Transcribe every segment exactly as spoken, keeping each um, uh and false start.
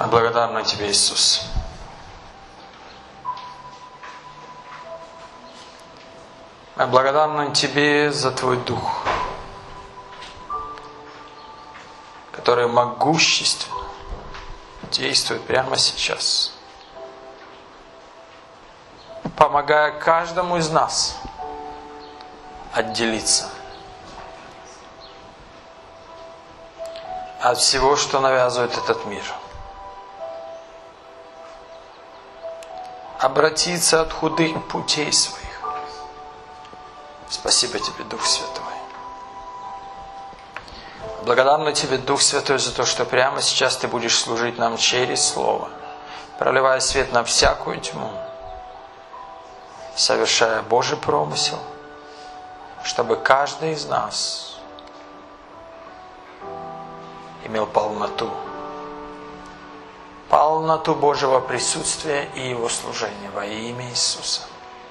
Мы благодарны Тебе, Иисус. Мы благодарны Тебе за Твой Дух, который могущественно действует прямо сейчас, помогая каждому из нас отделиться от всего, что навязывает этот мир. Обратиться от худых путей своих. Спасибо Тебе, Дух Святой. Благодарны Тебе, Дух Святой, за то, что прямо сейчас Ты будешь служить нам через Слово, проливая свет на всякую тьму, совершая Божий промысел, чтобы каждый из нас имел полноту, полноту Божьего присутствия и Его служения во имя Иисуса.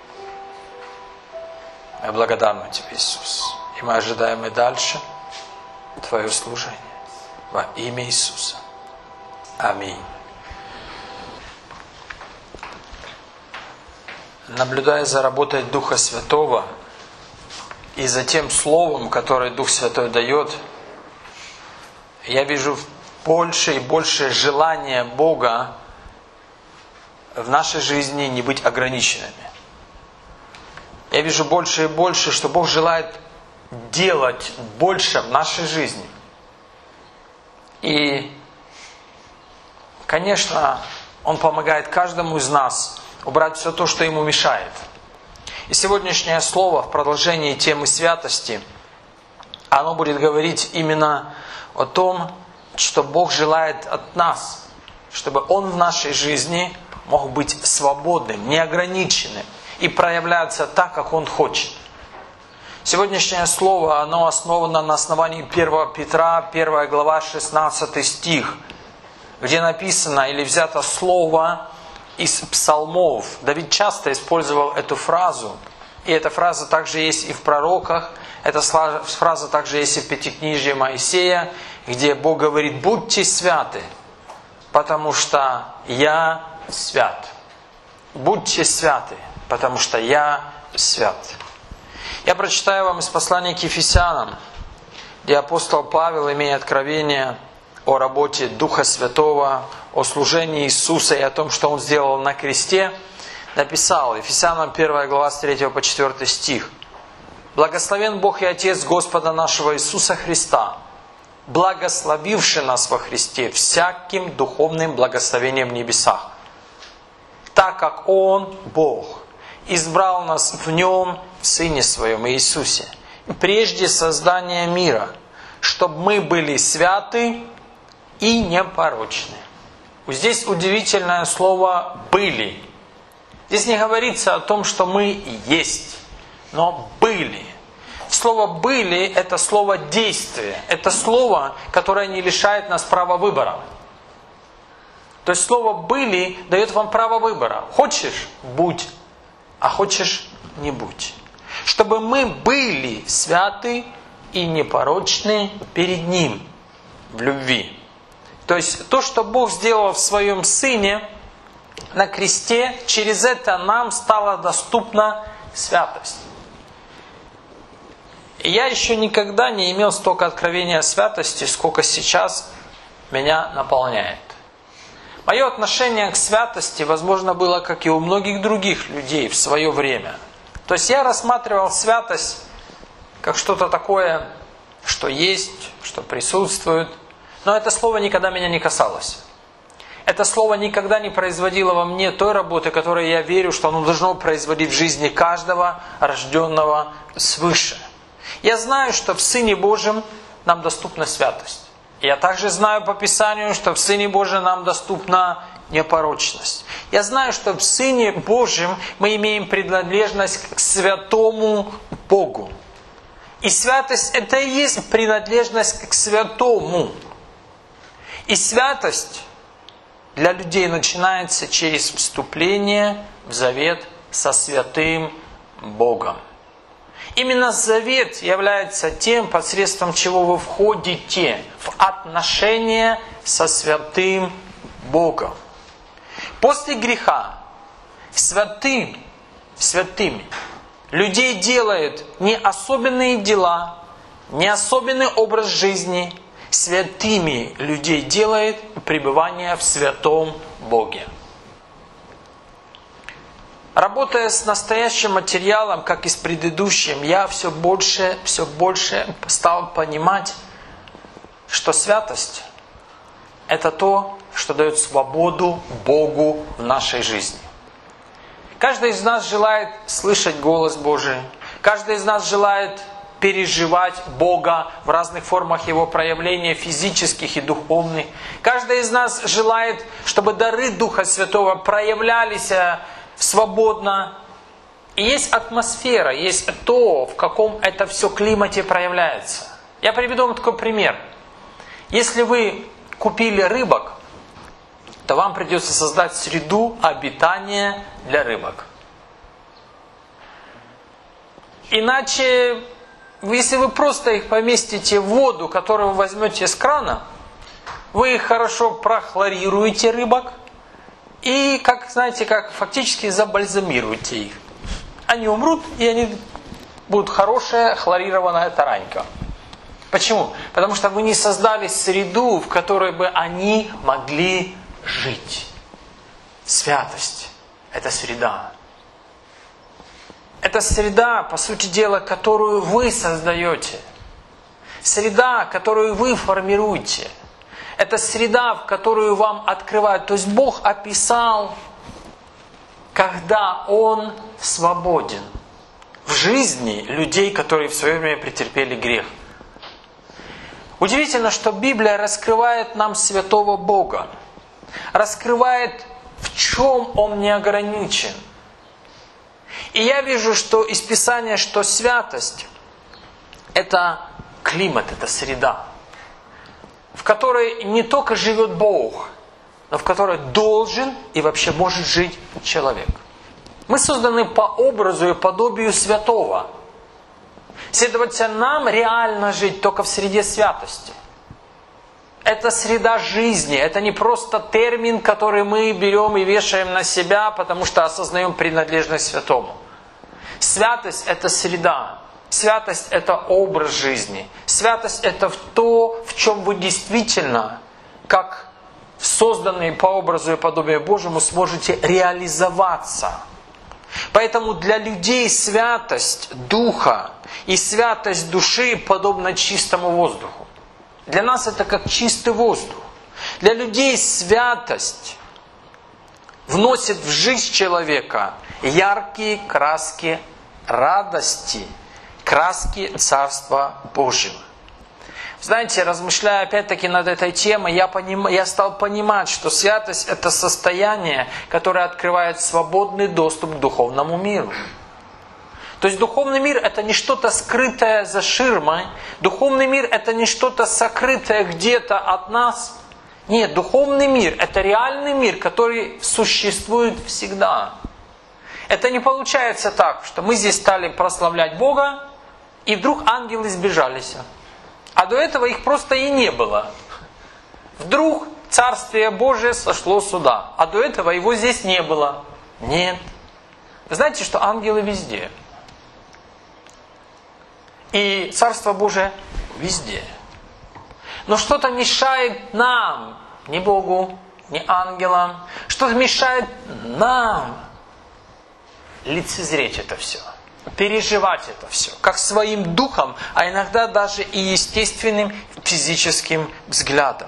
Мы благодарны Тебе, Иисус, и мы ожидаем и дальше Твое служение во имя Иисуса. Аминь. Наблюдая за работой Духа Святого и за тем Словом, которое Дух Святой дает, я вижу больше и больше желания Бога в нашей жизни не быть ограниченными. Я вижу больше и больше, что Бог желает делать больше в нашей жизни. И, конечно, Он помогает каждому из нас убрать все то, что ему мешает. И сегодняшнее слово в продолжении темы святости, оно будет говорить именно о том, что Бог желает от нас, чтобы Он в нашей жизни мог быть свободным, неограниченным и проявляться так, как Он хочет. Сегодняшнее слово, оно основано на основании первого Петра, первая глава, шестнадцатый стих, где написано или взято слово из псалмов. Давид часто использовал эту фразу, и эта фраза также есть и в пророках, эта фраза также есть и в Пятикнижии Моисея, где Бог говорит: «Будьте святы, потому что я свят». Будьте святы, потому что я свят. Я прочитаю вам из послания к Ефесянам, где апостол Павел, имея откровение о работе Духа Святого, о служении Иисуса и о том, что Он сделал на кресте, написал, Ефесянам первая глава, с третьего по четвёртый стих: «Благословен Бог и Отец Господа нашего Иисуса Христа, благословивший нас во Христе всяким духовным благословением в небесах, так как Он, Бог, избрал нас в Нем, в Сыне Своем Иисусе, прежде создания мира, чтобы мы были святы и непорочны». Вот здесь удивительное слово «были». Здесь не говорится о том, что мы есть, но «были». Слово «были» – это слово действия. Это слово, которое не лишает нас права выбора. То есть слово «были» дает вам право выбора. Хочешь – будь, а хочешь – не будь. Чтобы мы были святы и непорочны перед Ним в любви. То есть то, что Бог сделал в Своем Сыне на кресте, через это нам стала доступна святость. И я еще никогда не имел столько откровения о святости, сколько сейчас меня наполняет. Мое отношение к святости, возможно, было, как и у многих других людей в свое время. То есть я рассматривал святость как что-то такое, что есть, что присутствует. Но это слово никогда меня не касалось. Это слово никогда не производило во мне той работы, которой я верю, что оно должно производить в жизни каждого рожденного свыше. Я знаю, что в Сыне Божьем нам доступна святость. Я также знаю по Писанию, что в Сыне Божьем нам доступна непорочность. Я знаю, что в Сыне Божьем мы имеем принадлежность к святому Богу. И святость – это и есть принадлежность к святому. И святость для людей начинается через вступление в завет со святым Богом. Именно завет является тем, посредством чего вы входите в отношения со святым Богом. После греха святым, святыми людей делают не особенные дела, не особенный образ жизни. Святыми людей делает пребывание в святом Боге. Работая с настоящим материалом, как и с предыдущим, я все больше, все больше стал понимать, что святость – это то, что дает свободу Богу в нашей жизни. Каждый из нас желает слышать голос Божий. Каждый из нас желает переживать Бога в разных формах Его проявления, физических и духовных. Каждый из нас желает, чтобы дары Духа Святого проявлялись свободно. И есть атмосфера, есть то, в каком это все климате проявляется. Я приведу вам такой пример. Если вы купили рыбок, то вам придется создать среду обитания для рыбок. Иначе, если вы просто их поместите в воду, которую вы возьмете с крана, вы их хорошо прохлорируете, рыбок, и, как знаете, как фактически забальзамируете их. Они умрут, и они будут хорошая хлорированная таранька. Почему? Потому что вы не создали среду, в которой бы они могли жить. Святость – это среда. Это среда, по сути дела, которую вы создаете. Среда, которую вы формируете. Это среда, в которую вам открывают. То есть Бог описал, когда Он свободен в жизни людей, которые в свое время претерпели грех. Удивительно, что Библия раскрывает нам святого Бога. Раскрывает, в чем Он не ограничен. И я вижу, что из Писания, что святость – это климат, это среда, в которой не только живет Бог, но в которой должен и вообще может жить человек. Мы созданы по образу и подобию святого. Следовательно, нам реально жить только в среде святости. Это среда жизни, это не просто термин, который мы берем и вешаем на себя, потому что осознаем принадлежность святому. Святость – это среда. Святость – это образ жизни. Святость – это то, в чем вы действительно, как созданные по образу и подобию Божьему, сможете реализоваться. Поэтому для людей святость духа и святость души подобна чистому воздуху. Для нас это как чистый воздух. Для людей святость вносит в жизнь человека яркие краски радости, краски Царства Божьего. Знаете, размышляя опять-таки над этой темой, я, поним... я стал понимать, что святость – это состояние, которое открывает свободный доступ к духовному миру. То есть духовный мир – это не что-то скрытое за ширмой. Духовный мир – это не что-то сокрытое где-то от нас. Нет, духовный мир – это реальный мир, который существует всегда. Это не получается так, что мы здесь стали прославлять Бога, и вдруг ангелы сбежались. А до этого их просто и не было. Вдруг Царствие Божие сошло сюда, а до этого его здесь не было. Нет. Вы знаете, что ангелы везде. И Царство Божие везде. Но что-то мешает нам, не Богу, не ангелам, что-то мешает нам лицезреть это все, переживать это все, как своим духом, а иногда даже и естественным физическим взглядом.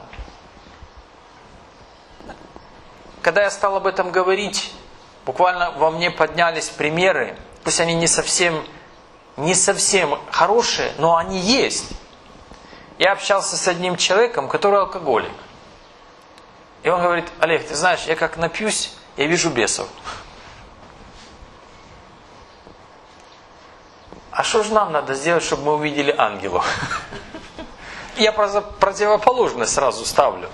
Когда я стал об этом говорить, буквально во мне поднялись примеры, пусть они не совсем, не совсем хорошие, но они есть. Я общался с одним человеком, который алкоголик. И он говорит: Олег, ты знаешь, я как напьюсь, я вижу бесов. А что же нам надо сделать, чтобы мы увидели ангелов? Я противоположность сразу ставлю.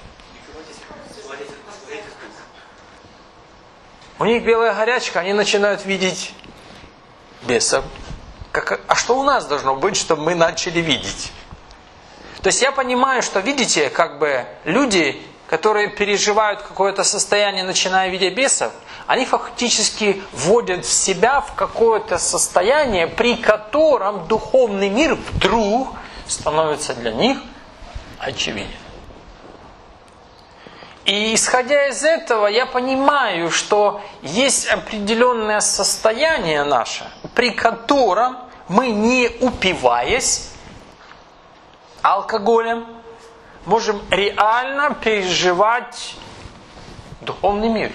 У них белая горячка, они начинают видеть бесов. Как, а что у нас должно быть, чтобы мы начали видеть? То есть я понимаю, что, видите, как бы люди которые переживают какое-то состояние, начиная видя бесов, они фактически вводят в себя в какое-то состояние, при котором духовный мир вдруг становится для них очевиден. И исходя из этого, я понимаю, что есть определенное состояние наше, при котором мы, не упиваясь алкоголем, можем реально переживать духовный мир.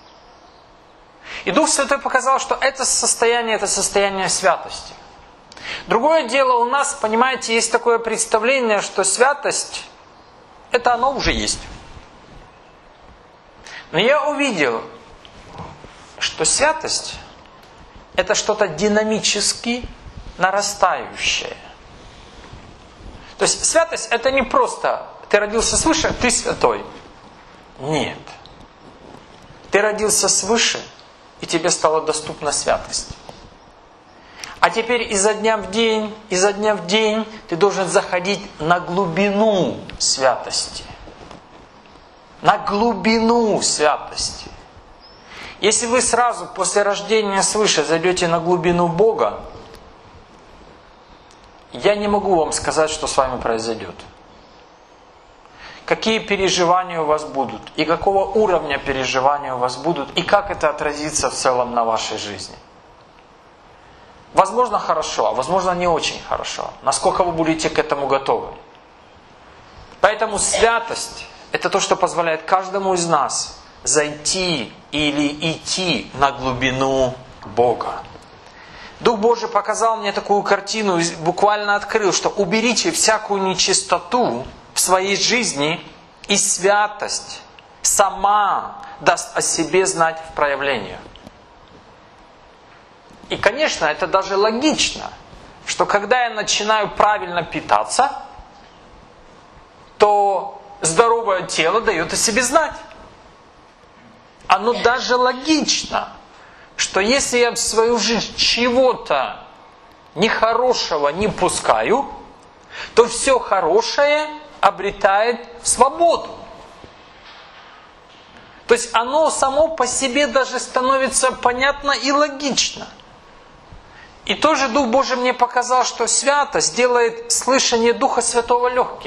И Дух Святой показал, что это состояние, это состояние святости. Другое дело, у нас, понимаете, есть такое представление, что святость, это оно уже есть. Но я увидел, что святость – это что-то динамически нарастающее. То есть святость – это не просто ты родился свыше, ты святой. Нет. Ты родился свыше, и тебе стала доступна святость. А теперь изо дня в день, изо дня в день ты должен заходить на глубину святости. На глубину святости. Если вы сразу после рождения свыше зайдете на глубину Бога, я не могу вам сказать, что с вами произойдет. Какие переживания у вас будут, и какого уровня переживания у вас будут, и как это отразится в целом на вашей жизни. Возможно, хорошо, а возможно, не очень хорошо. Насколько вы будете к этому готовы. Поэтому святость – это то, что позволяет каждому из нас зайти или идти на глубину Бога. Дух Божий показал мне такую картину, буквально открыл, что уберите всякую нечистоту в своей жизни, и святость сама даст о себе знать в проявлениях. И, конечно, это даже логично, что когда я начинаю правильно питаться, то здоровое тело дает о себе знать. Оно даже логично, что если я в свою жизнь чего-то нехорошего не пускаю, то все хорошее обретает свободу. То есть оно само по себе даже становится понятно и логично. И тоже Дух Божий мне показал, что святость делает слышание Духа Святого легким.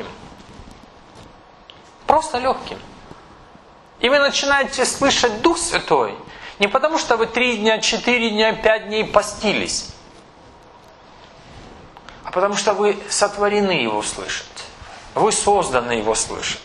Просто легким. И вы начинаете слышать Дух Святой не потому, что вы три дня, четыре дня, пять дней постились, а потому что вы сотворены Его слышать. Вы созданы Его слышать.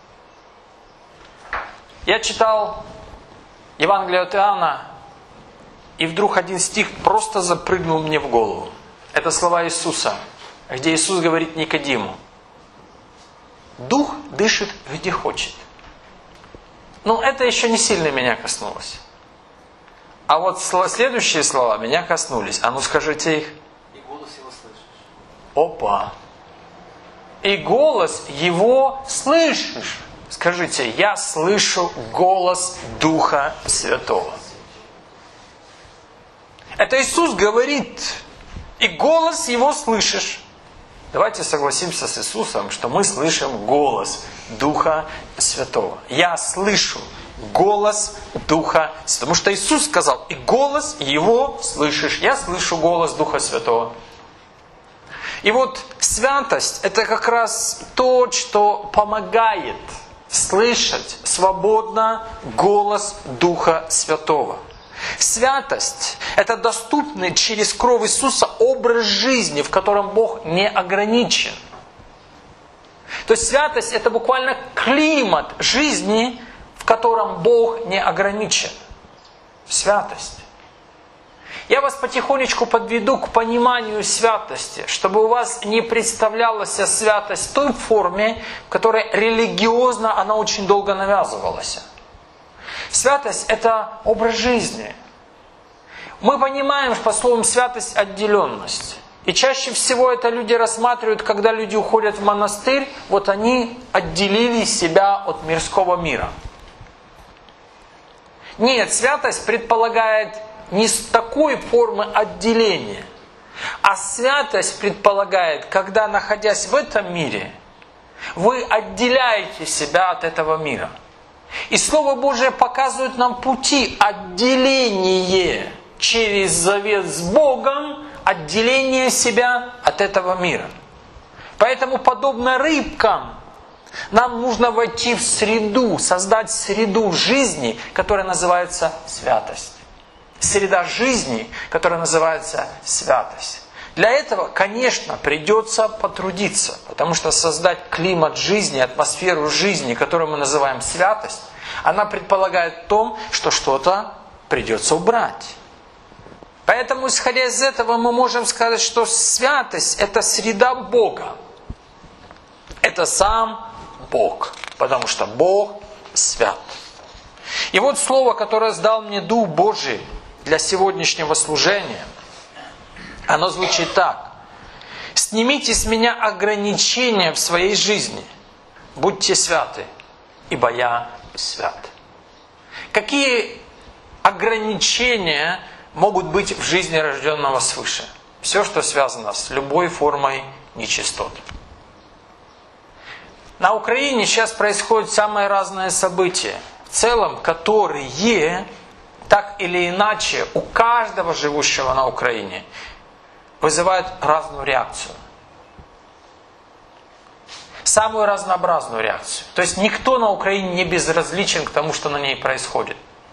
Я читал Евангелие от Иоанна, и вдруг один стих просто запрыгнул мне в голову. Это слова Иисуса, где Иисус говорит Никодиму: «Дух дышит где хочет». Но это еще не сильно меня коснулось. А вот следующие слова меня коснулись. А ну скажите их. И голос Его слышишь. Опа! И голос Его слышишь. Скажите, я слышу голос Духа Святого. Это Иисус говорит, и голос Его слышишь. Давайте согласимся с Иисусом, что мы слышим голос Духа Святого. Я слышу голос Духа Святого. Потому что Иисус сказал, и голос Его слышишь. Я слышу голос Духа Святого. И вот святость – это как раз то, что помогает слышать свободно голос Духа Святого. Святость – это доступный через кровь Иисуса образ жизни, в котором Бог не ограничен. То есть святость – это буквально климат жизни, в котором Бог не ограничен. Святость. Я вас потихонечку подведу к пониманию святости, чтобы у вас не представлялась святость в той форме, в которой религиозно она очень долго навязывалась. Святость – это образ жизни. Мы понимаем под словом святость отделенность. И чаще всего это люди рассматривают, когда люди уходят в монастырь, вот они отделили себя от мирского мира. Нет, святость предполагает не с такой формы отделения, а святость предполагает, когда, находясь в этом мире, Вы отделяете себя от этого мира. И Слово Божие показывает нам пути отделения через завет с Богом, отделение себя от этого мира. Поэтому, подобно рыбкам, нам нужно войти в среду, создать среду жизни, которая называется святость. Среда жизни, которая называется святость. Для этого, конечно, придется потрудиться, потому что создать климат жизни, атмосферу жизни, которую мы называем святость, она предполагает в том, что что-то придется убрать. Поэтому, исходя из этого, мы можем сказать, что святость – это среда Бога. Это сам Бог, потому что Бог свят. И вот слово, которое сдал мне Дух Божий для сегодняшнего служения, оно звучит так. «Снимите с меня ограничения в своей жизни, будьте святы, ибо я свят». Какие ограничения могут быть в жизни рожденного свыше? Все, что связано с любой формой нечистот. На Украине сейчас происходят самые разные события, в целом, которые, так или иначе, у каждого живущего на Украине вызывают разную реакцию. Самую разнообразную реакцию. То есть никто на Украине не безразличен к тому, что на ней происходит.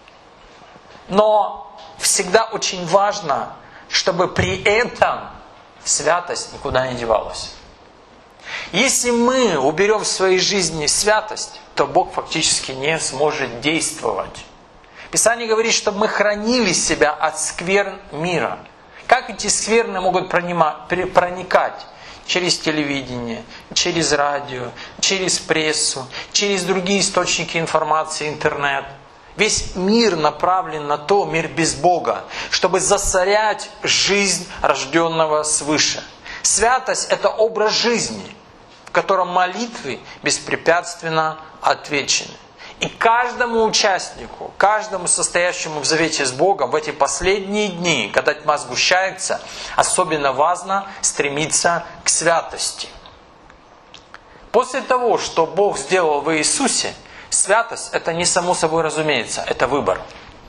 Но всегда очень важно, чтобы при этом святость никуда не девалась. Если мы уберем в своей жизни святость, то Бог фактически не сможет действовать. Писание говорит, чтобы мы хранили себя от скверн мира. Как эти скверны могут проникать? Через телевидение, через радио, через прессу, через другие источники информации, интернет. Весь мир направлен на то, мир без Бога, чтобы засорять жизнь рожденного свыше. Святость – это образ жизни, в котором молитвы беспрепятственно отвечены. И каждому участнику, каждому состоящему в завете с Богом в эти последние дни, когда тьма сгущается, особенно важно стремиться к святости. После того, что Бог сделал в Иисусе, святость – это не само собой разумеется, это выбор.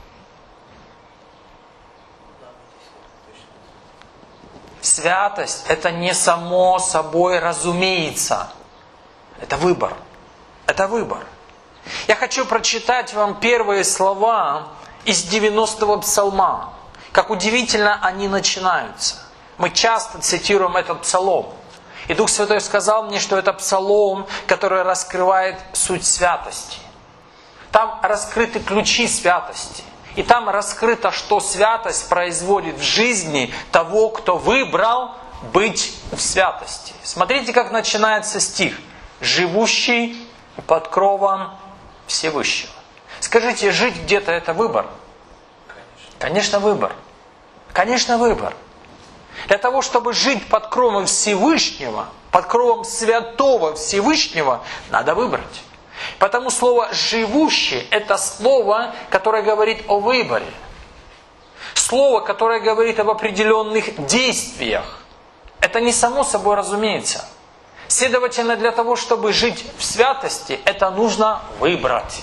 Святость – это не само собой разумеется, это выбор. Это выбор. Я хочу прочитать вам первые слова из девяностого псалма. Как удивительно они начинаются. Мы часто цитируем этот псалом. И Дух Святой сказал мне, что это псалом, который раскрывает суть святости. Там раскрыты ключи святости. И там раскрыто, что святость производит в жизни того, кто выбрал быть в святости. Смотрите, как начинается стих. «Живущий под кровом Всевышнего». Скажите, жить где-то это выбор? Конечно. Конечно, выбор. Конечно, выбор. Для того, чтобы жить под кровом Всевышнего, под кровом святого Всевышнего, надо выбрать. Потому слово «живущий» – это слово, которое говорит о выборе. Слово, которое говорит об определенных действиях. Это не само собой разумеется. Следовательно, для того, чтобы жить в святости, это нужно выбрать.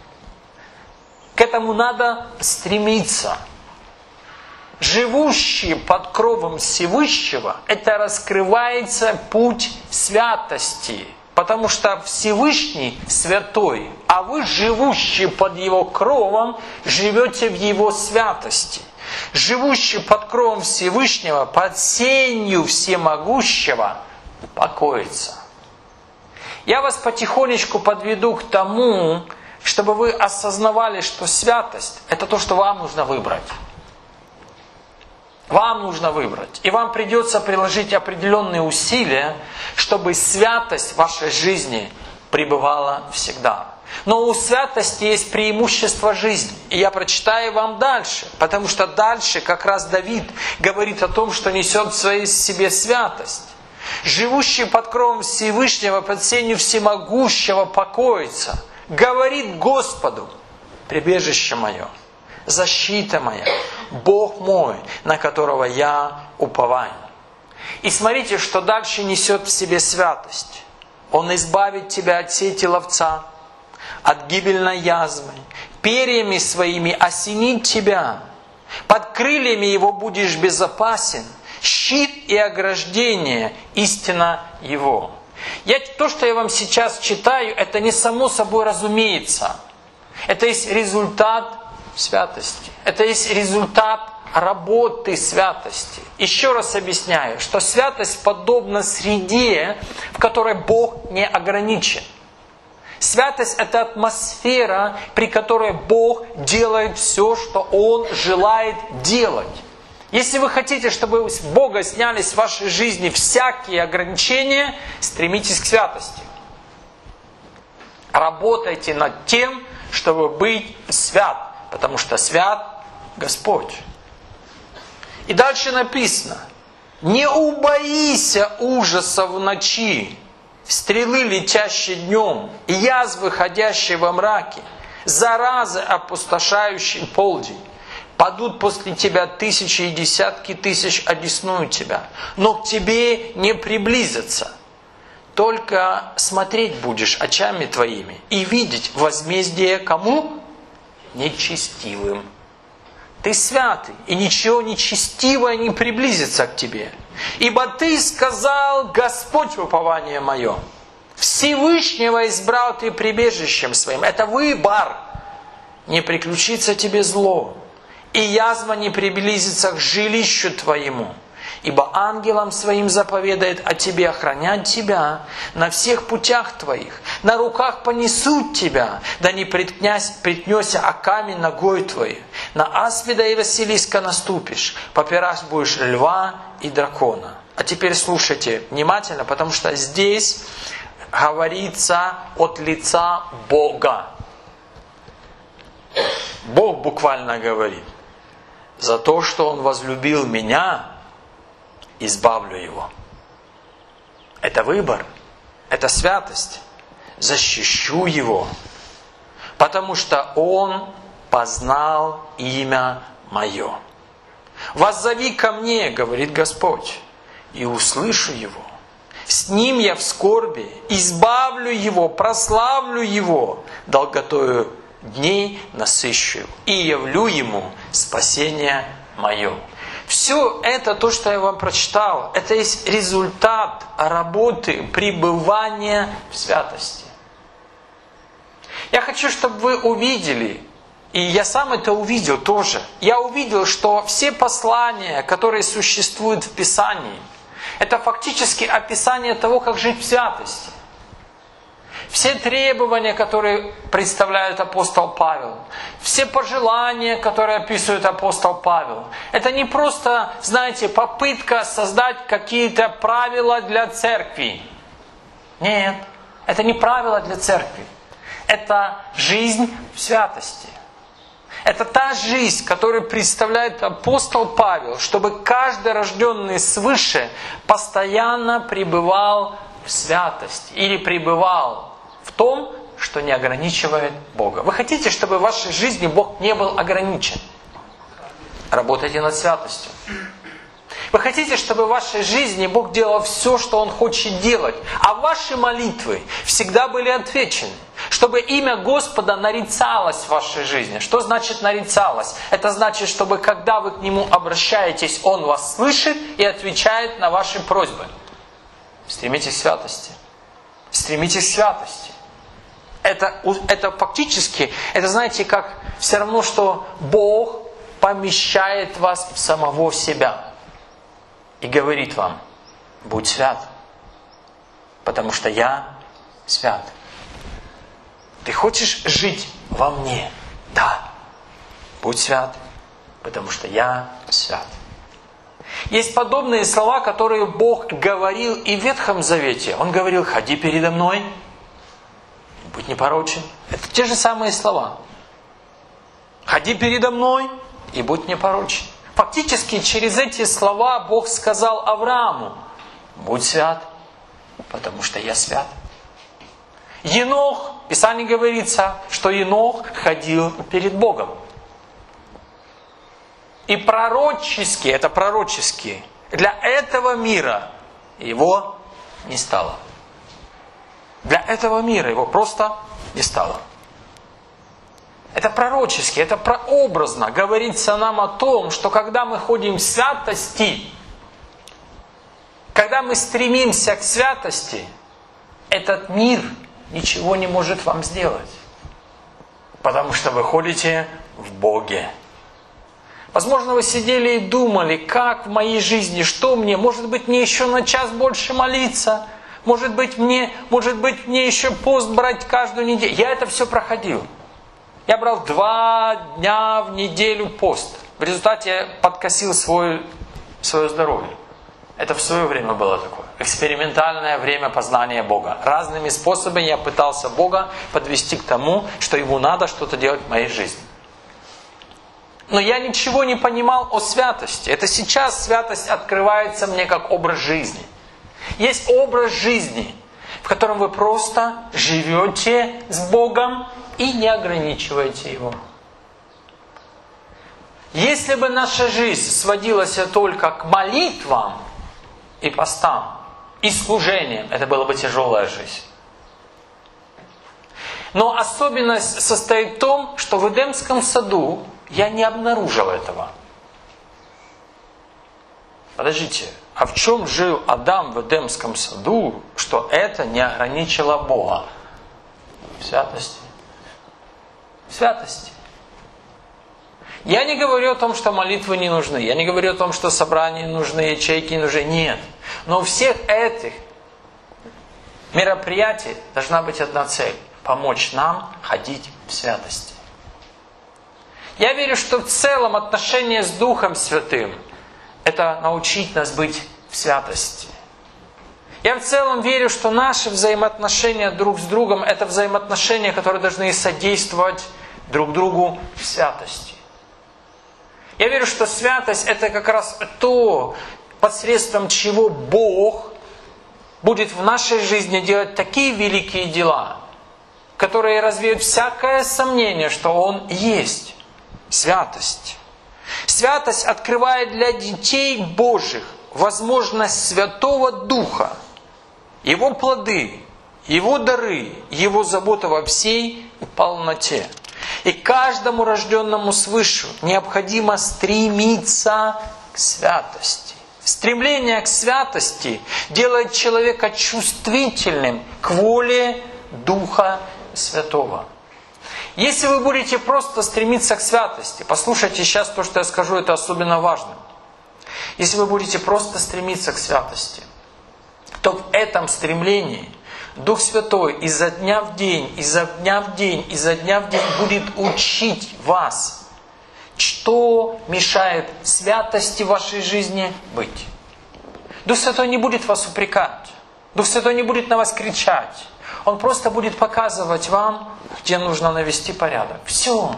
К этому надо стремиться. Живущий под кровом Всевышнего, это раскрывается путь святости. Потому что Всевышний святой, а вы, живущие под Его кровом, живете в Его святости. Живущий под кровом Всевышнего, под сенью Всемогущего, покоится. Я вас потихонечку подведу к тому, чтобы вы осознавали, что святость – это то, что вам нужно выбрать. Вам нужно выбрать. И вам придется приложить определенные усилия, чтобы святость в вашей жизни пребывала всегда. Но у святости есть преимущество жизни. И я прочитаю вам дальше. Потому что дальше как раз Давид говорит о том, что несет в своей себе святость. Живущий под кровом Всевышнего, под сенью Всемогущего покоится. Говорит Господу: прибежище мое, защита моя, Бог мой, на которого я уповаю. И смотрите, что дальше несет в себе святость. Он избавит тебя от сети ловца, от гибельной язвы. Перьями своими осенит тебя. Под крыльями его будешь безопасен. Щит и ограждение – истина его. Я, то, что я вам сейчас читаю, это не само собой разумеется. Это есть результат святости. Это есть результат работы святости. Еще раз объясняю, что святость подобна среде, в которой Бог не ограничен. Святость – это атмосфера, при которой Бог делает все, что Он желает делать. Если вы хотите, чтобы с Бога сняли с вашей жизни всякие ограничения, стремитесь к святости. Работайте над тем, чтобы быть свят, потому что свят Господь. И дальше написано: «Не убоися ужаса в ночи, стрелы, летящие днем, и язвы, ходящие во мраке, заразы, опустошающие полдень. Падут после тебя тысячи и десятки тысяч одесную тебя, но к тебе не приблизятся. Только смотреть будешь очами твоими и видеть возмездие кому? Нечестивым». Ты святый, и ничего нечестивое не приблизится к тебе. Ибо ты сказал: Господь упование мое. Всевышнего избрал ты прибежищем своим. Это выбор. Не приключится тебе зло, и язва не приблизится к жилищу твоему. Ибо ангелам своим заповедает о тебе охранять тебя на всех путях твоих. На руках понесут тебя, да не приткнешься о камень ногой твоей. На аспида и Василиска наступишь, попирать будешь льва и дракона. А теперь слушайте внимательно, потому что здесь говорится от лица Бога. Бог буквально говорит: за то, что Он возлюбил меня, избавлю его. Это выбор, это святость. Защищу его, потому что он познал имя мое. Воззови ко мне, говорит Господь, и услышу его. С ним я в скорби, избавлю его, прославлю его, долготою дней насыщу и явлю ему спасение мое. Все это, то, что я вам прочитал, это есть результат работы, пребывания в святости. Я хочу, чтобы вы увидели, и я сам это увидел тоже. Я увидел, что все послания, которые существуют в Писании, это фактически описание того, как жить в святости. Все требования, которые представляет апостол Павел, все пожелания, которые описывает апостол Павел, это не просто, знаете, попытка создать какие-то правила для церкви. Нет, это не правила для церкви. Это жизнь в святости. Это та жизнь, которую представляет апостол Павел, чтобы каждый рожденный свыше постоянно пребывал в святости или пребывал в том, что не ограничивает Бога. Вы хотите, чтобы в вашей жизни Бог не был ограничен? Работайте над святостью. Вы хотите, чтобы в вашей жизни Бог делал все, что Он хочет делать, а ваши молитвы всегда были отвечены, чтобы имя Господа нарицалось в вашей жизни. Что значит нарицалось? Это значит, чтобы когда вы к Нему обращаетесь, Он вас слышит и отвечает на ваши просьбы. Стремитесь к святости. Стремитесь к святости. Это, это фактически, это знаете, как все равно, что Бог помещает вас в самого себя и говорит вам: будь свят, потому что я свят. Ты хочешь жить во мне? Да. Будь свят, потому что я свят. Есть подобные слова, которые Бог говорил и в Ветхом Завете. Он говорил: ходи передо мной, будь непорочен. Это те же самые слова. Ходи передо мной и будь непорочен. Фактически через эти слова Бог сказал Аврааму: будь свят, потому что я свят. Енох, в Писании говорится, что Енох ходил перед Богом. И пророчески, это пророчески, для этого мира его не стало. Для этого мира его просто не стало. Это пророчески, это прообразно говорится нам о том, что когда мы ходим в святости, когда мы стремимся к святости, этот мир ничего не может вам сделать. Потому что вы ходите в Боге. Возможно, вы сидели и думали, как в моей жизни, что мне, может быть, мне еще на час больше молиться, может быть, мне, может быть, мне еще пост брать каждую неделю. Я это все проходил. Я брал два дня в неделю пост. В результате я подкосил свой, свое здоровье. Это в свое время было такое. Экспериментальное время познания Бога. Разными способами я пытался Бога подвести к тому, что Ему надо что-то делать в моей жизни. Но я ничего не понимал о святости. Это сейчас святость открывается мне как образ жизни. Есть образ жизни, в котором вы просто живете с Богом и не ограничиваете Его. Если бы наша жизнь сводилась только к молитвам и постам, и служениям, это была бы тяжелая жизнь. Но особенность состоит в том, что в Эдемском саду я не обнаружил этого. Подождите, а в чем жил Адам в Эдемском саду, что это не ограничило Бога? В святости. В святости. Я не говорю о том, что молитвы не нужны. Я не говорю о том, что собрания нужны, ячейки не нужны. Нет. Но у всех этих мероприятий должна быть одна цель. Помочь нам ходить в святости. Я верю, что в целом отношение с Духом Святым – это научить нас быть в святости. Я в целом верю, что наши взаимоотношения друг с другом – это взаимоотношения, которые должны содействовать друг другу в святости. Я верю, что святость – это как раз то, посредством чего Бог будет в нашей жизни делать такие великие дела, которые развеют всякое сомнение, что Он есть. Святость. Святость открывает для детей Божьих возможность Святого Духа, Его плоды, Его дары, Его забота во всей полноте. И каждому рожденному свыше необходимо стремиться к святости. Стремление к святости делает человека чувствительным к воле Духа Святого. Если вы будете просто стремиться к святости, послушайте сейчас то, что я скажу, это особенно важно. Если вы будете просто стремиться к святости, то в этом стремлении Дух Святой изо дня в день, изо дня в день, изо дня в день будет учить вас, что мешает святости в вашей жизни быть. Дух Святой не будет вас упрекать. Дух Святой не будет на вас кричать. Он просто будет показывать вам, где нужно навести порядок. Все.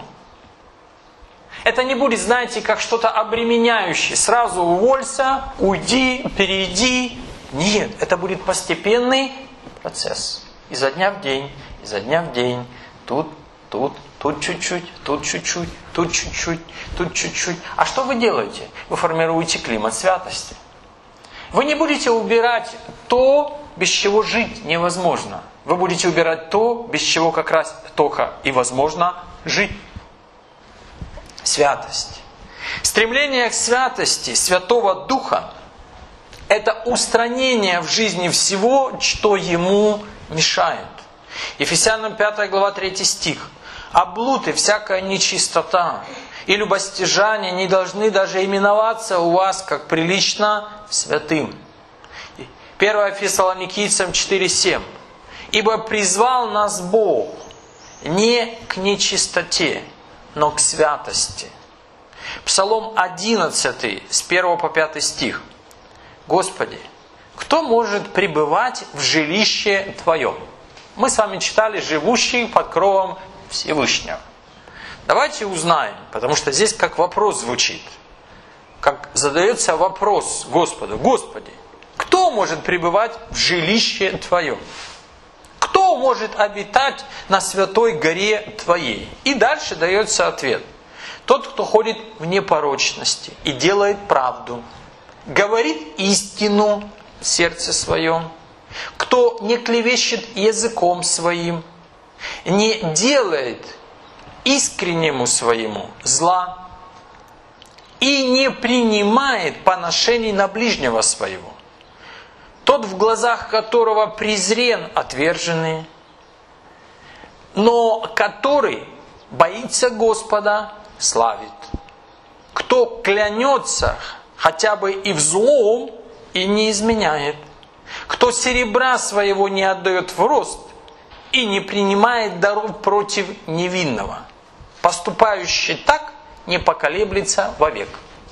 Это не будет, знаете, как что-то обременяющее. Сразу уволься, уйди, перейди. Нет, это будет постепенный процесс. Изо дня в день, изо дня в день. Тут, тут, тут чуть-чуть, тут чуть-чуть, тут чуть-чуть, тут чуть-чуть. А что вы делаете? Вы формируете климат святости. Вы не будете убирать то, без чего жить невозможно. Вы будете убирать то, без чего как раз только и возможно жить. Святость. Стремление к святости Святого Духа – это устранение в жизни всего, что Ему мешает. Ефесянам пятая глава третий стих. «А блуд и всякая нечистота и любостяжание не должны даже именоваться у вас, как прилично святым». первое Фессалоникийцам четыре семь. «Ибо призвал нас Бог не к нечистоте, но к святости». Псалом одиннадцатый, с первого по пятый стих. «Господи, кто может пребывать в жилище Твоем?» Мы с вами читали «живущий под кровом Всевышнего». Давайте узнаем, потому что здесь как вопрос звучит. Как задается вопрос Господу: Господи, кто может пребывать в жилище Твоем? Кто может обитать на святой горе Твоей? И дальше дается ответ. Тот, кто ходит в непорочности и делает правду, говорит истину в сердце своем кто не клевещет языком своим, не делает искреннему своему зла и не принимает поношений на ближнего своего. Тот, в глазах которого презрен отверженный, но который боится Господа, славит. Кто клянется хотя бы и в злом, и не изменяет. Кто серебра своего не отдает в рост, и не принимает даров против невинного. Поступающий так не поколеблется вовек.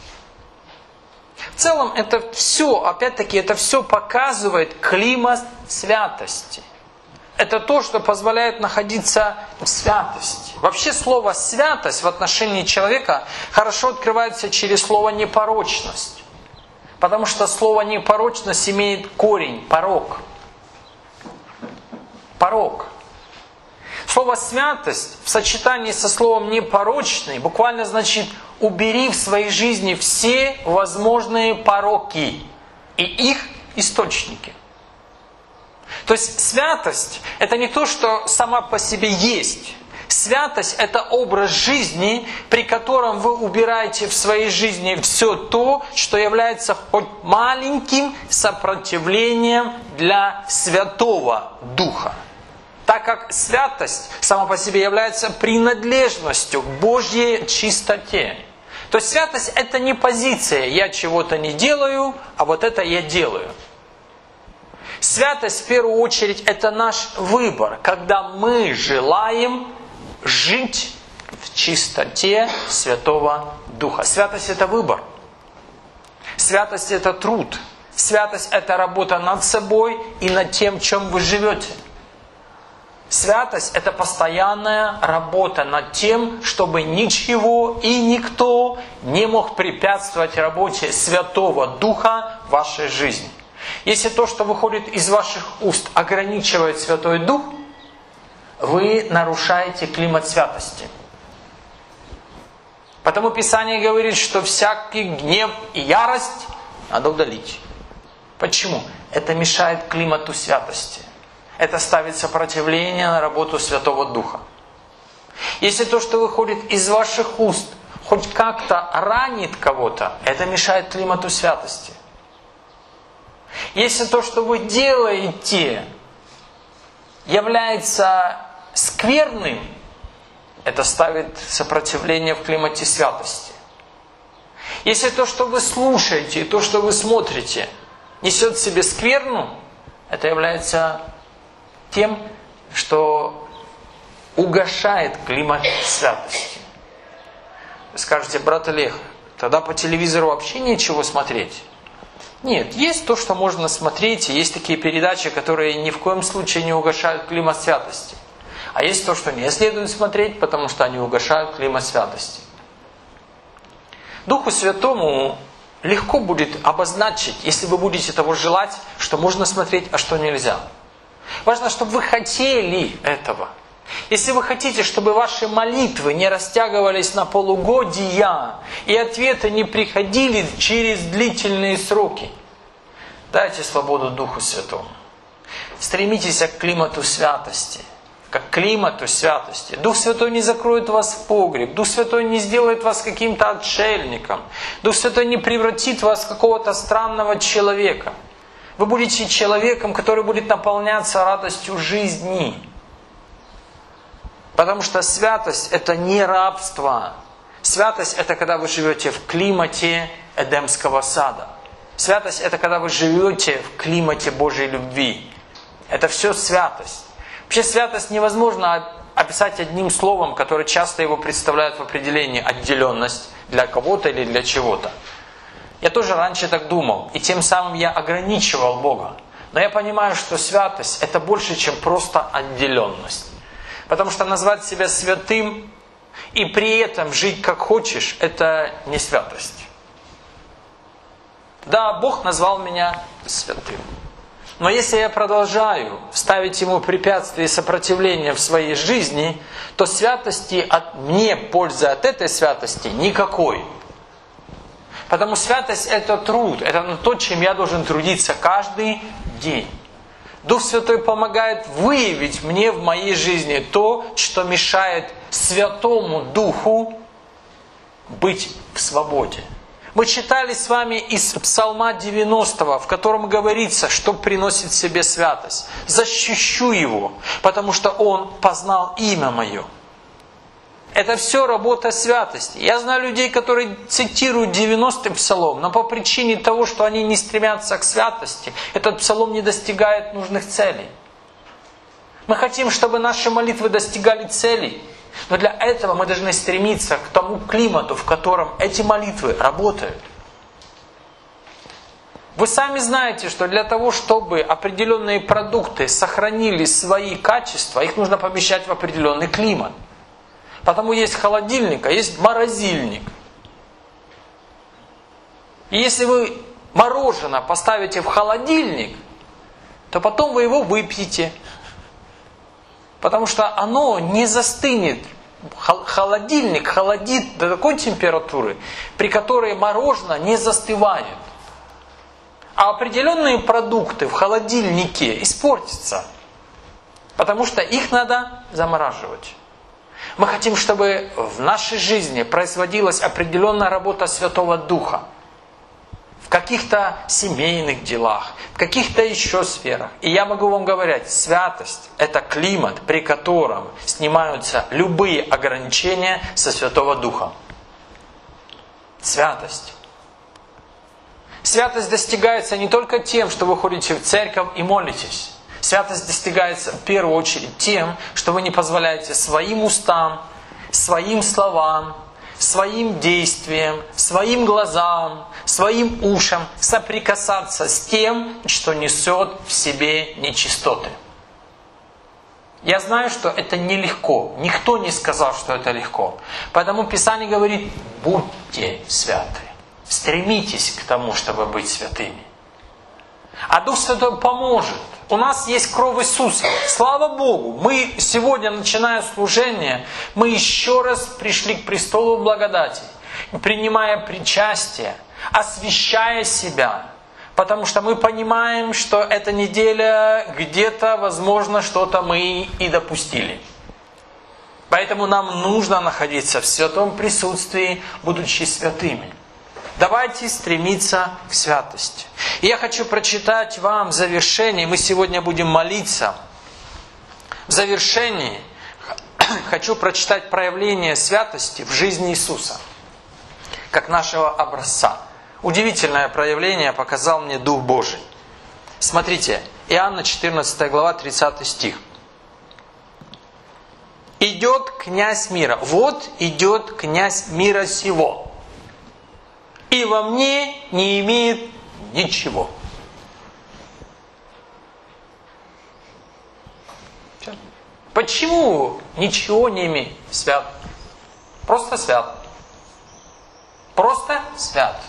В целом это все, опять-таки, это все показывает климат святости. Это то, что позволяет находиться в святости. Вообще слово «святость» в отношении человека хорошо открывается через слово «непорочность». Потому что слово «непорочность» имеет корень «порок». Порок. Слово «святость» в сочетании со словом «непорочный» буквально значит «убери в своей жизни все возможные пороки и их источники». То есть святость – это не то, что сама по себе есть. Святость – это образ жизни, при котором вы убираете в своей жизни все то, что является хоть маленьким сопротивлением для Святого Духа. Так как святость сама по себе является принадлежностью к Божьей чистоте. То есть святость – это не позиция «я чего-то не делаю, а вот это я делаю». Святость, в первую очередь, это наш выбор, когда мы желаем жить в чистоте Святого Духа. Святость – это выбор. Святость – это труд. Святость – это работа над собой и над тем, в чем вы живете. Святость – это постоянная работа над тем, чтобы ничего и никто не мог препятствовать работе Святого Духа в вашей жизни. Если то, что выходит из ваших уст, ограничивает Святой Дух, вы нарушаете климат святости. Потому Писание говорит, что всякий гнев и ярость надо удалить. Почему? Это мешает климату святости. Это ставит сопротивление на работу Святого Духа. Если то, что выходит из ваших уст, хоть как-то ранит кого-то, это мешает климату святости. Если то, что вы делаете, является скверным, это ставит сопротивление в климате святости. Если то, что вы слушаете, и то, что вы смотрите, несет в себе скверну, это является тем, что угошает климат святости. Вы скажете: брат Олег, тогда по телевизору вообще нечего смотреть. Нет, есть то, что можно смотреть, и есть такие передачи, которые ни в коем случае не угошают климат святости. А есть то, что не следует смотреть, потому что они угошают климат святости. Духу Святому легко будет обозначить, если вы будете того желать, что можно смотреть, а что нельзя. Важно, чтобы вы хотели этого. Если вы хотите, чтобы ваши молитвы не растягивались на полугодия, и ответы не приходили через длительные сроки, дайте свободу Духу Святому. Стремитесь к климату святости. К климату святости. Дух Святой не закроет вас в погреб. Дух Святой не сделает вас каким-то отшельником. Дух Святой не превратит вас в какого-то странного человека. Вы будете человеком, который будет наполняться радостью жизни. Потому что святость – это не рабство. Святость – это когда вы живете в климате Эдемского сада. Святость – это когда вы живете в климате Божьей любви. Это все святость. Вообще святость невозможно описать одним словом, которое часто его представляют в определении отделенность для кого-то или для чего-то. Я тоже раньше так думал, и тем самым я ограничивал Бога. Но я понимаю, что святость – это больше, чем просто отделенность. Потому что назвать себя святым и при этом жить как хочешь – это не святость. Да, Бог назвал меня святым. Но если я продолжаю ставить Ему препятствия и сопротивление в своей жизни, то святости от мне, пользы от этой святости никакой. Потому святость – это труд, это то, чем я должен трудиться каждый день. Дух Святой помогает выявить мне в моей жизни то, что мешает Святому Духу быть в свободе. Мы читали с вами из Псалма девяностого, в котором говорится, что приносит себе святость. «Защищу его, потому что он познал имя мое». Это все работа святости. Я знаю людей, которые цитируют девяностый псалом, но по причине того, что они не стремятся к святости, этот псалом не достигает нужных целей. Мы хотим, чтобы наши молитвы достигали целей, но для этого мы должны стремиться к тому климату, в котором эти молитвы работают. Вы сами знаете, что для того, чтобы определенные продукты сохранили свои качества, их нужно помещать в определенный климат. Потому есть холодильник, а есть морозильник. И если вы мороженое поставите в холодильник, то потом вы его выпьете. Потому что оно не застынет. Холодильник холодит до такой температуры, при которой мороженое не застывает. А определенные продукты в холодильнике испортятся. Потому что их надо замораживать. Мы хотим, чтобы в нашей жизни производилась определенная работа Святого Духа. В каких-то семейных делах, в каких-то еще сферах. И я могу вам говорить, святость – это климат, при котором снимаются любые ограничения со Святого Духа. Святость. Святость достигается не только тем, что вы ходите в церковь и молитесь. Святость достигается в первую очередь тем, что вы не позволяете своим устам, своим словам, своим действиям, своим глазам, своим ушам соприкасаться с тем, что несет в себе нечистоты. Я знаю, что это нелегко. Никто не сказал, что это легко. Поэтому Писание говорит: будьте святы. Стремитесь к тому, чтобы быть святыми. А Дух Святой поможет. У нас есть кровь Иисуса. Слава Богу! Мы сегодня, начиная служение, мы еще раз пришли к престолу благодати, принимая причастие, освящая себя. Потому что мы понимаем, что эта неделя где-то, возможно, что-то мы и допустили. Поэтому нам нужно находиться в святом присутствии, будучи святыми. Давайте стремиться к святости. И я хочу прочитать вам в завершении, мы сегодня будем молиться. В завершении хочу прочитать проявление святости в жизни Иисуса, как нашего образца. Удивительное проявление показал мне Дух Божий. Смотрите, Иоанна четырнадцатая глава, тридцатый стих. «Идет князь мира». Вот идет князь мира сего. «И во мне не имеет ничего». Почему ничего не имеет? Свят. Просто свят. Просто свят.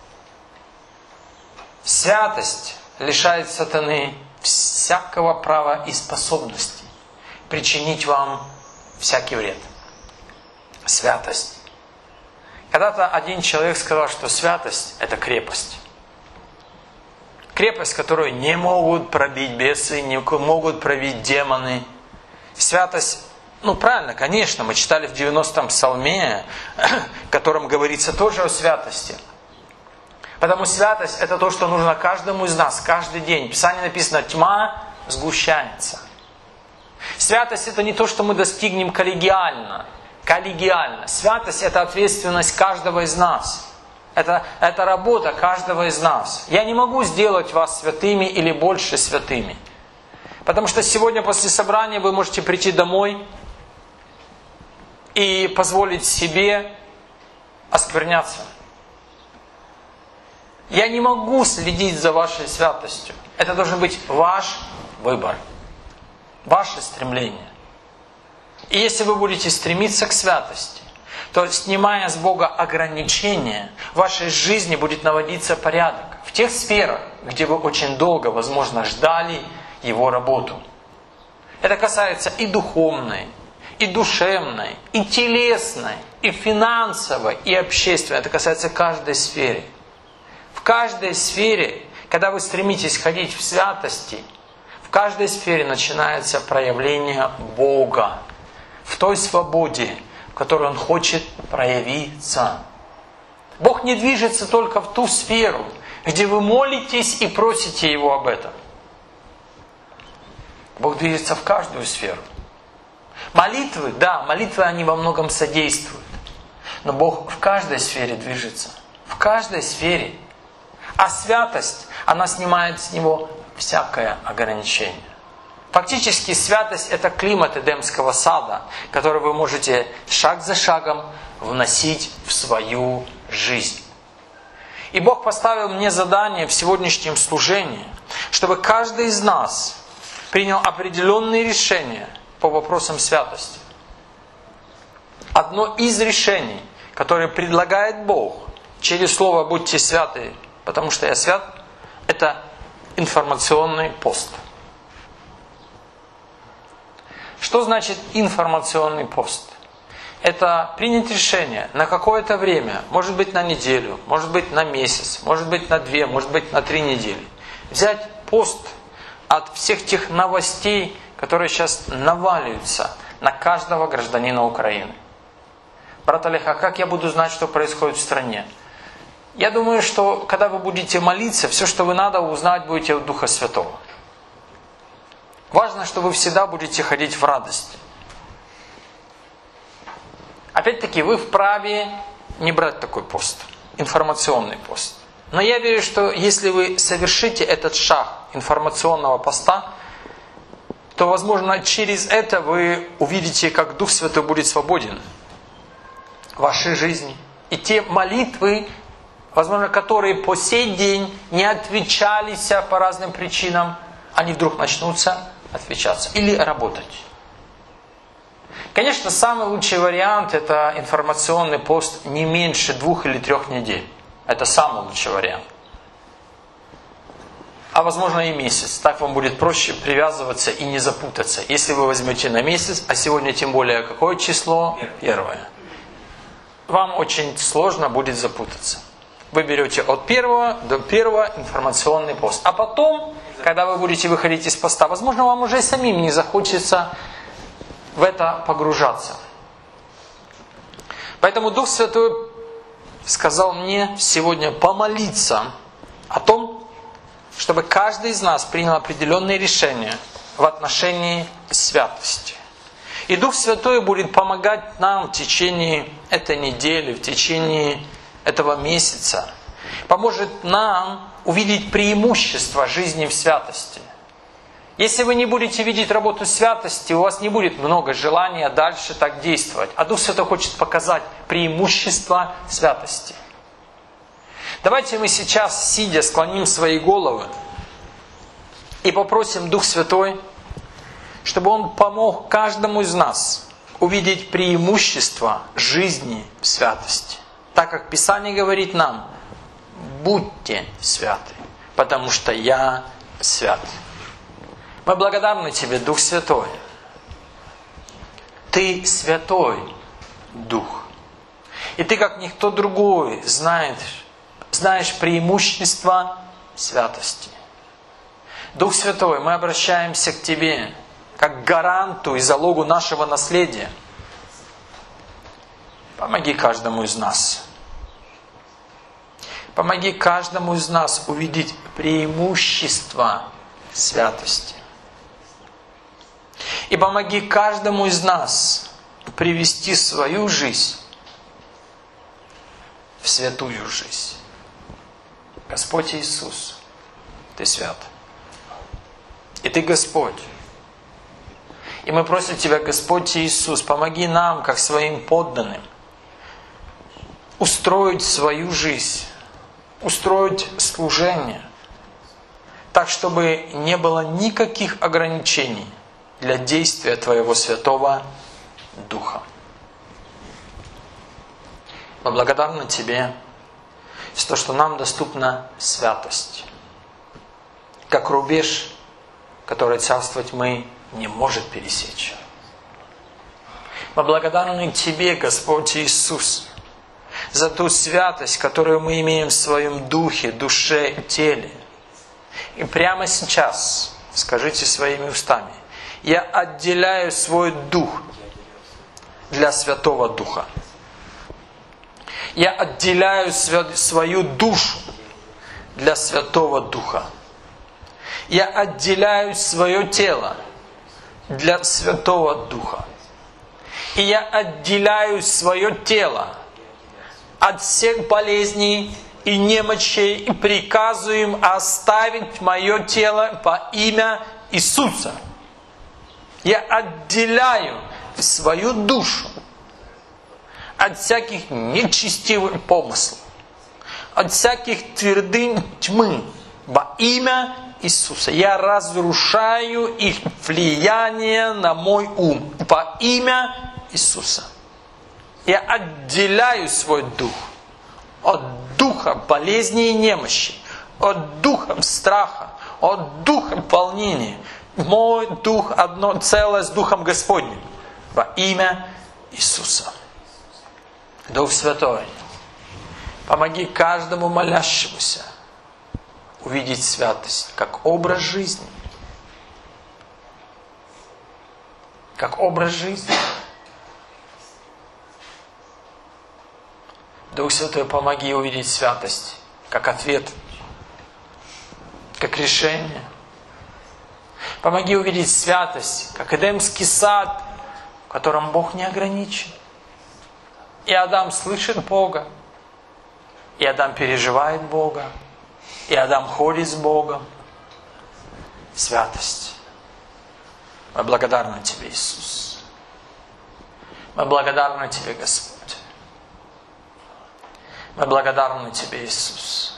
Святость лишает сатаны всякого права и способности причинить вам всякий вред. Святость. Когда-то один человек сказал, что святость – это крепость. Крепость, которую не могут пробить бесы, не могут пробить демоны. Святость, ну правильно, конечно, мы читали в девяностом псалме, в котором говорится тоже о святости. Потому святость – это то, что нужно каждому из нас, каждый день. В Писании написано: тьма сгущается. Святость – это не то, что мы достигнем коллегиально. Коллегиально. Святость – это ответственность каждого из нас. Это, это работа каждого из нас. Я не могу сделать вас святыми или больше святыми. Потому что сегодня после собрания вы можете прийти домой и позволить себе оскверняться. Я не могу следить за вашей святостью. Это должен быть ваш выбор. Ваше стремление. И если вы будете стремиться к святости, то, снимая с Бога ограничения, в вашей жизни будет наводиться порядок. В тех сферах, где вы очень долго, возможно, ждали Его работу. Это касается и духовной, и душевной, и телесной, и финансовой, и общественной. Это касается каждой сферы. В каждой сфере, когда вы стремитесь ходить в святости, в В каждой сфере начинается проявление Бога в той свободе, в которой Он хочет проявиться. Бог не движется только в ту сферу, где вы молитесь и просите Его об этом. Бог движется в каждую сферу. Молитвы, да, молитвы, они во многом содействуют. Но Бог в каждой сфере движется. В каждой сфере. А святость, она снимает с Него всякое ограничение. Фактически святость – это климат Эдемского сада, который вы можете шаг за шагом вносить в свою жизнь. И Бог поставил мне задание в сегодняшнем служении, чтобы каждый из нас принял определенные решения по вопросам святости. Одно из решений, которое предлагает Бог через слово «Будьте святы, потому что я свят», это информационный пост. Что значит информационный пост? Это принять решение на какое-то время, может быть на неделю, может быть на месяц, может быть на две, может быть на три недели. Взять пост от всех тех новостей, которые сейчас наваливаются на каждого гражданина Украины. Брат Олег, а как я буду знать, что происходит в стране? Я думаю, что когда вы будете молиться, все, что вы надо узнать, будете от Духа Святого. Важно, что вы всегда будете ходить в радость. Опять-таки, вы вправе не брать такой пост, информационный пост. Но я верю, что если вы совершите этот шаг информационного поста, то, возможно, через это вы увидите, как Дух Святой будет свободен в вашей жизни. И те молитвы, возможно, которые по сей день не отвечались по разным причинам, они вдруг начнутся отвечаться или работать. Конечно, самый лучший вариант – это информационный пост не меньше двух или трех недель. Это самый лучший вариант. А возможно и месяц. Так вам будет проще привязываться и не запутаться. Если вы возьмете на месяц, а сегодня тем более какое число? Первое. Вам очень сложно будет запутаться. Вы берете от первого до первого информационный пост. А потом, когда вы будете выходить из поста, возможно, вам уже самим не захочется в это погружаться. Поэтому Дух Святой сказал мне сегодня помолиться о том, чтобы каждый из нас принял определенные решения в отношении святости. И Дух Святой будет помогать нам в течение этой недели, в течение этого месяца. Поможет нам увидеть преимущество жизни в святости. Если вы не будете видеть работу святости, у вас не будет много желания дальше так действовать. А Дух Святой хочет показать преимущество святости. Давайте мы сейчас, сидя, склоним свои головы и попросим Дух Святой, чтобы Он помог каждому из нас увидеть преимущество жизни в святости. Так как Писание говорит нам: будьте святы, потому что я свят. Мы благодарны Тебе, Дух Святой. Ты Святой Дух. И Ты, как никто другой, знаешь, знаешь преимущества святости. Дух Святой, мы обращаемся к Тебе, как к гаранту и залогу нашего наследия. Помоги каждому из нас. Помоги каждому из нас увидеть преимущества святости. И помоги каждому из нас привести свою жизнь в святую жизнь. Господь Иисус, Ты свят. И Ты Господь. И мы просим Тебя, Господь Иисус, помоги нам, как своим подданным, устроить свою жизнь, устроить служение, так, чтобы не было никаких ограничений для действия Твоего Святого Духа. Мы благодарны Тебе за то, что нам доступна святость, как рубеж, который царство тьмы не может пересечь. Мы благодарны Тебе, Господь Иисус, за ту святость, которую мы имеем в своем духе, душе и теле. И прямо сейчас Скажите своими устами. Я отделяю свой дух для Святого Духа. Я отделяю свою душу для Святого Духа. Я отделяю свое тело для Святого Духа. И я отделяю свое тело от всех болезней и немочей и приказываю им оставить мое тело во имя Иисуса. Я отделяю свою душу от всяких нечестивых помыслов, от всяких твердынь тьмы во имя Иисуса. Я разрушаю их влияние на мой ум во имя Иисуса. Я отделяю свой дух от духа болезни и немощи, от духа страха, от духа волнения. Мой дух одно целое с Духом Господним во имя Иисуса. Дух Святой, помоги каждому молящемуся увидеть святость как образ жизни. Как образ жизни. Дух Святой, помоги увидеть святость как ответ, как решение. Помоги увидеть святость как Эдемский сад, в котором Бог не ограничен. И Адам слышит Бога, и Адам переживает Бога, и Адам ходит с Богом. Святость. Мы благодарны Тебе, Иисус. Мы благодарны Тебе, Господь. Мы благодарны Тебе, Иисус.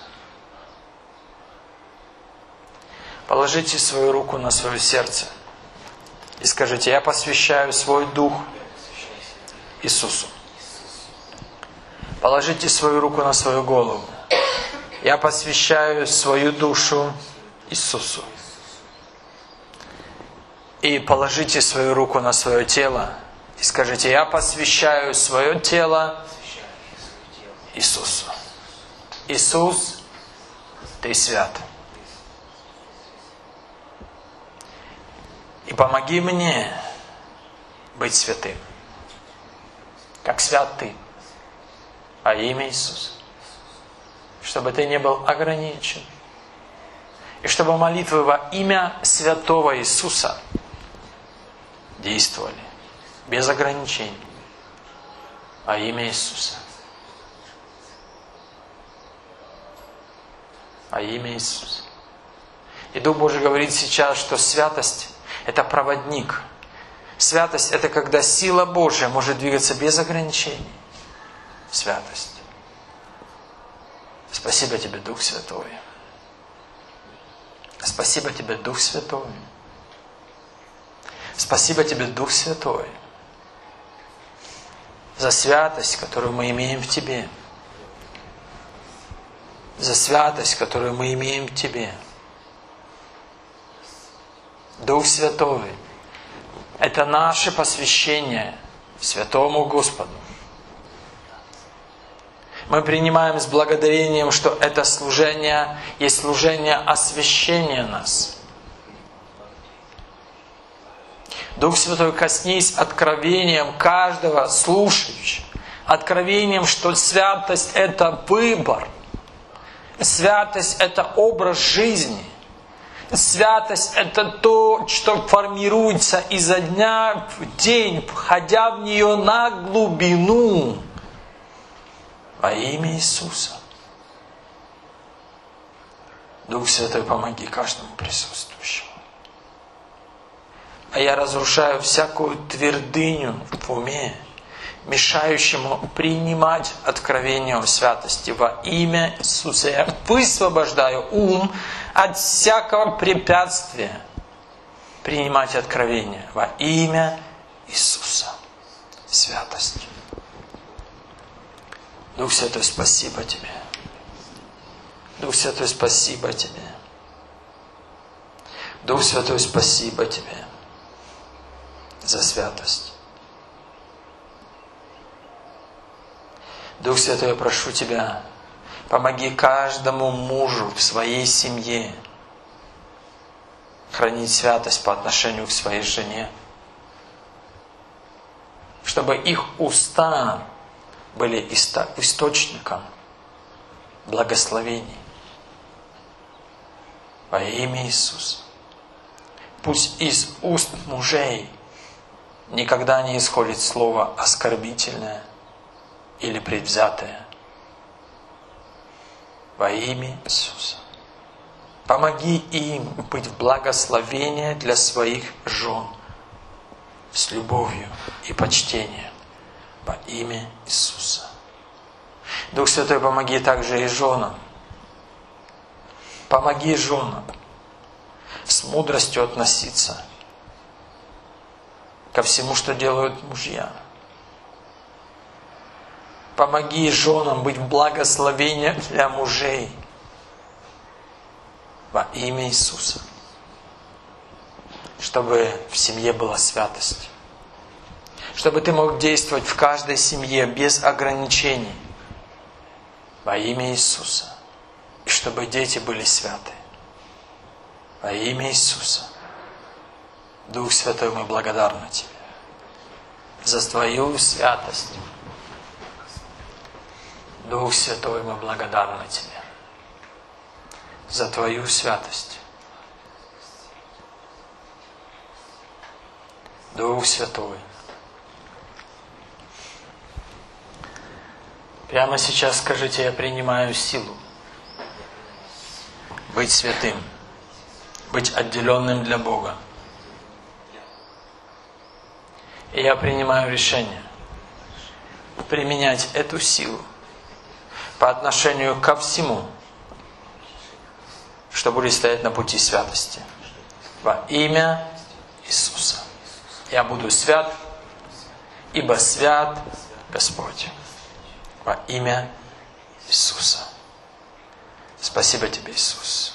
Положите свою руку на свое сердце и скажите: я посвящаю свой дух Иисусу. Положите свою руку на свою голову. Я посвящаю свою душу Иисусу. И положите свою руку на свое тело и скажите: я посвящаю свое тело Иисусу. Иисус, Ты свят. И помоги мне быть святым, как свят Ты, во имя Иисуса. Чтобы Ты не был ограничен. И чтобы молитвы во имя святого Иисуса действовали без ограничений. Во имя Иисуса. Во имя Иисуса. И Дух Божий говорит сейчас, что святость – это проводник. Святость – это когда сила Божья может двигаться без ограничений. Святость. Спасибо Тебе, Дух Святой. Спасибо Тебе, Дух Святой. Спасибо Тебе, Дух Святой, за святость, которую мы имеем в Тебе. За святость, которую мы имеем в Тебе. Дух Святой, это наше посвящение Святому Господу. Мы принимаем с благодарением, что это служение есть служение освящения нас. Дух Святой, коснись откровением каждого слушающего. Откровением, что святость – это выбор. Святость – это образ жизни. Святость – это то, что формируется изо дня в день, входя в нее на глубину. Во имя Иисуса. Дух Святой, помоги каждому присутствующему. А я разрушаю всякую твердыню в уме, мешающему принимать откровение о святости. Во имя Иисуса я высвобождаю ум от всякого препятствия принимать откровение. Во имя Иисуса. Святость. Дух Святой, спасибо Тебе. Дух Святой, спасибо Тебе. Дух Святой, спасибо Тебе за святость. Дух Святой, я прошу Тебя, помоги каждому мужу в своей семье хранить святость по отношению к своей жене. Чтобы их уста были источником благословений. Во имя Иисуса. Пусть из уст мужей никогда не исходит слово оскорбительное или предвзятое. Во имя Иисуса. Помоги им быть в благословении для своих жен с любовью и почтением во имя Иисуса. Дух Святой, помоги также и женам. Помоги женам с мудростью относиться ко всему, что делают мужья. Помоги женам быть в благословении для мужей во имя Иисуса. Чтобы в семье была святость. Чтобы ты мог действовать в каждой семье без ограничений во имя Иисуса. И чтобы дети были святы во имя Иисуса. Дух Святой, мы благодарны Тебе за Твою святость. Дух Святой, мы благодарны Тебе за Твою святость. Дух Святой. Прямо сейчас скажите: я принимаю силу быть святым, быть отделенным для Бога. И я принимаю решение применять эту силу по отношению ко всему, что будет стоять на пути святости. Во имя Иисуса. Я буду свят, ибо свят Господь. Во имя Иисуса. Спасибо Тебе, Иисус.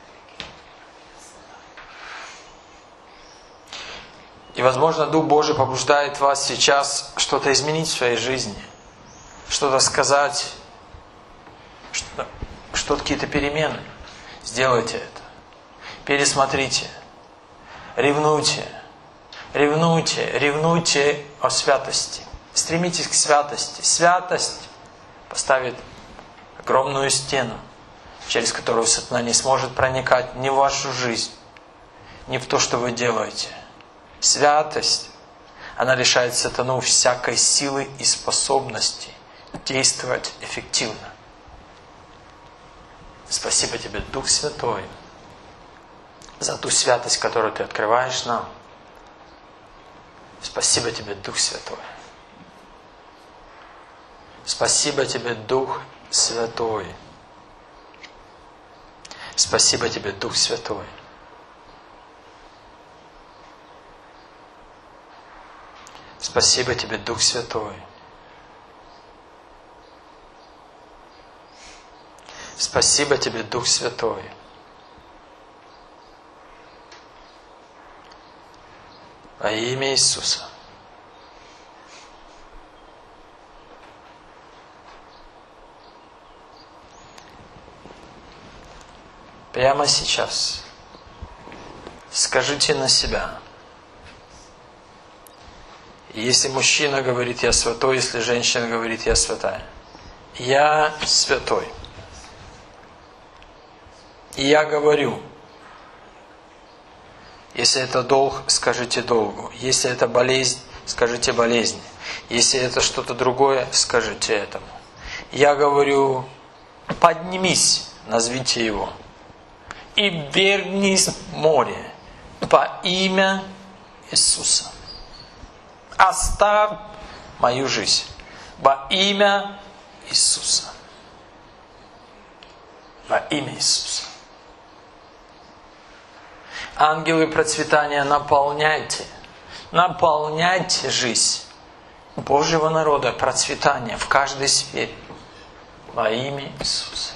И, возможно, Дух Божий побуждает вас сейчас что-то изменить в своей жизни, что-то сказать, что, что какие-то перемены. Сделайте это. Пересмотрите. Ревнуйте. Ревнуйте. Ревнуйте о святости. Стремитесь к святости. Святость поставит огромную стену, через которую сатана не сможет проникать ни в вашу жизнь, ни в то, что вы делаете. Святость, она лишает сатану всякой силы и способности действовать эффективно. Спасибо Тебе, Дух Святой, за ту святость, которую Ты открываешь нам. Спасибо Тебе, Дух Святой. Спасибо Тебе, Дух Святой. Спасибо Тебе, Дух Святой. Спасибо Тебе, Дух Святой. Спасибо Тебе, Дух Святой. Во имя Иисуса. Прямо сейчас скажите на себя. Если мужчина говорит: я святой, если женщина говорит: я святая. Я святой. И я говорю. Если это долг, скажите долгу. Если это болезнь, скажите болезни. Если это что-то другое, скажите этому. Я говорю: поднимись, назовите его. И вернись в море во имя Иисуса. Оставь мою жизнь во имя Иисуса. Во имя Иисуса. Ангелы процветания, наполняйте, наполняйте жизнь Божьего народа процветания в каждой сфере. Во имя Иисуса.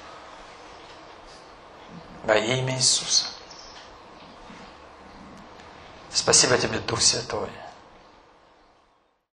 Во имя Иисуса. Спасибо Тебе, Дух Святой.